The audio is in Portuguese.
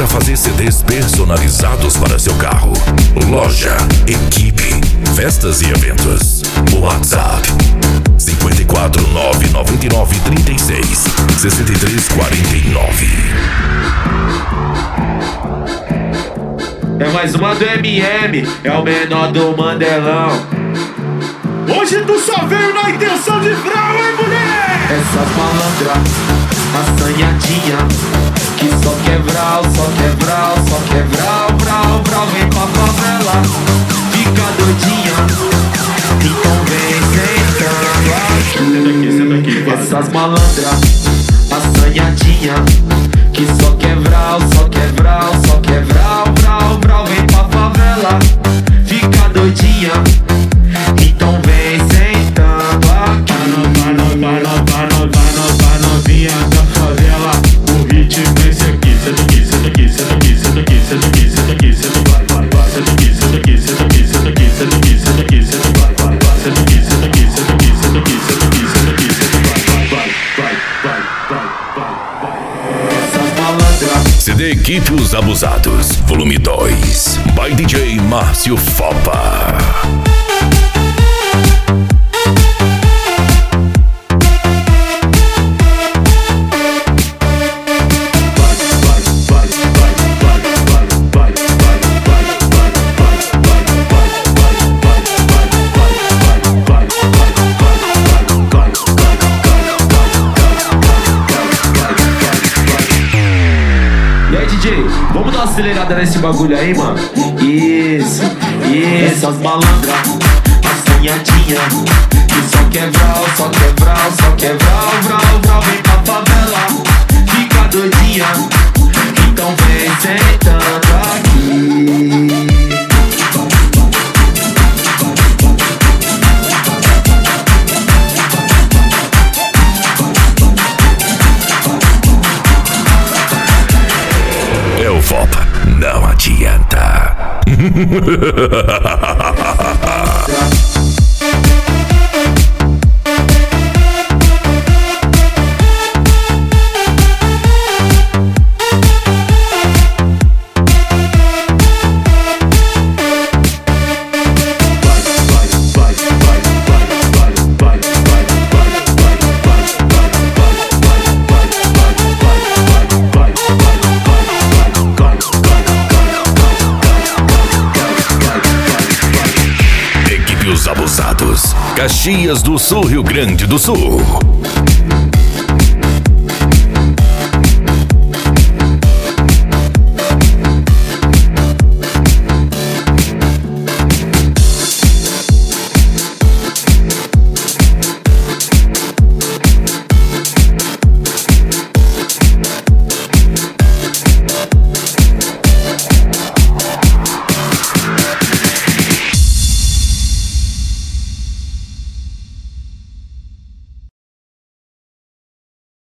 para fazer CDs personalizados para seu carro. Loja Equipe, festas e eventos. WhatsApp 54999366349. É mais uma do MM, é o menor do Mandelão. Hoje tu só veio na intenção de frau, hein, mulher? Essas malandras, assanhadinha, que só quebral, só quebral, só quebral, brau, brau, vem pra favela, fica doidinha, então vem sentando aqui. Essas malandras, assanhadinha, que só quebral, só quebral, só quebral, brau, brau, vem pra favela, fica doidinha, então vem sentando aqui. Vai novinha da favela, o ritmo é esse aqui. Senta aqui, senta aqui, senta aqui, senta aqui, senta aqui, senta aqui, senta aqui, vai, vai, senta aqui, senta aqui, senta aqui, senta aqui, senta aqui, senta aqui, senta aqui, vai, vai, vai, senta aqui, senta aqui, senta aqui, senta aqui, senta aqui, senta aqui, senta aqui, vai, vai, vai, vai, vai, vai. Essas malandras. CD Equipe Os Abusados, volume 2, by DJ Márcio Fopa. E aí, DJ, vamos dar uma acelerada nesse bagulho aí, mano? Isso, essas malandras, assanhadinha, que só quebral, só quebral, só quebral, brau, brau, vem pra favela, fica doidinha, então vem sentando aqui. É o Fopa, não adianta. Equipe Os Abusados, Caxias do Sul, Rio Grande do Sul.